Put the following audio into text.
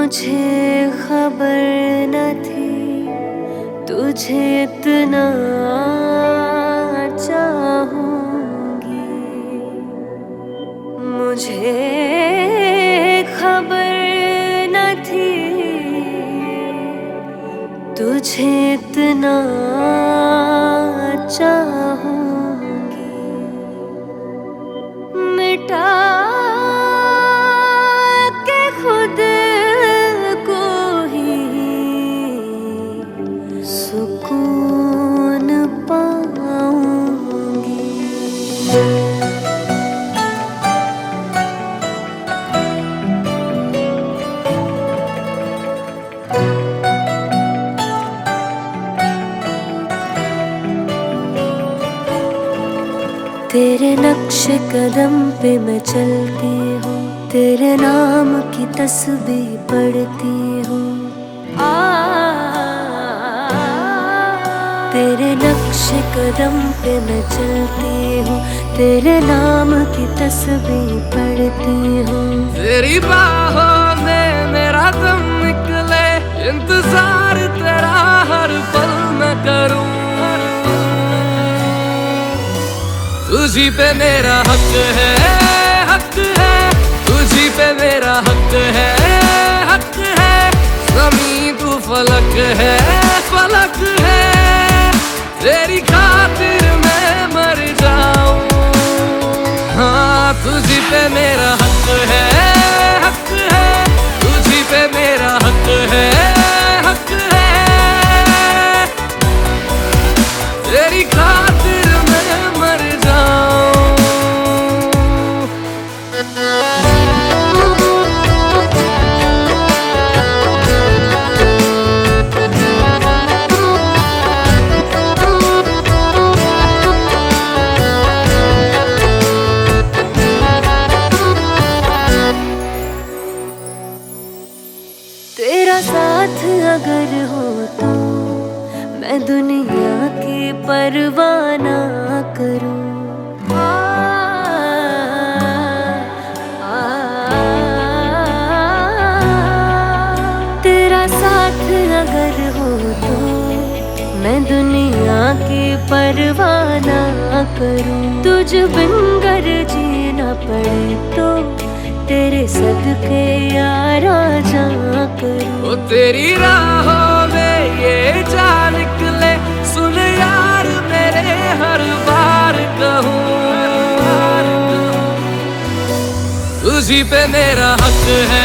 मुझे खबर न थी तुझे इतना चाहूंगी। मुझे खबर न थी तुझे इतना चाहूंगी। मिटा के खुद को ही सुकून पाऊंगी। तेरे नक्श कदम पे मैं चलती हूँ, तेरे नाम की तस्बीह पढ़ती हूँ। तेरे नक्श कदम पे मैं चलती हूँ, तेरे नाम की तस्बीह पढ़ती हूँ। तेरी बाहों में मेरा दम निकले, इंतजार तेरा हर पल मैं करूँ। तुझी पे मेरा हक है, हक है, तुझी पे मेरा हक है, हक है। ज़मीं तू फलक है, फलक है, तेरी खातिर मैं मर जाऊं। हाँ तुझी पे मेरा हक है, हक है, तुझी पे मेरा हक है, हक है, तेरी खातिर मैं मर जाऊं। तेरा साथ अगर हो तो मैं दुनिया की परवाह ना करूं। तेरा साथ अगर हो तो मैं दुनिया की परवाह ना करूं। तुझ बिन गर जीना पड़े तो तेरे सदके यारा जा करूं। ओ तेरी राहों में ये जा निकले, सुन यार मेरे हर बार कहूँ। तुझी पे मेरा हक है,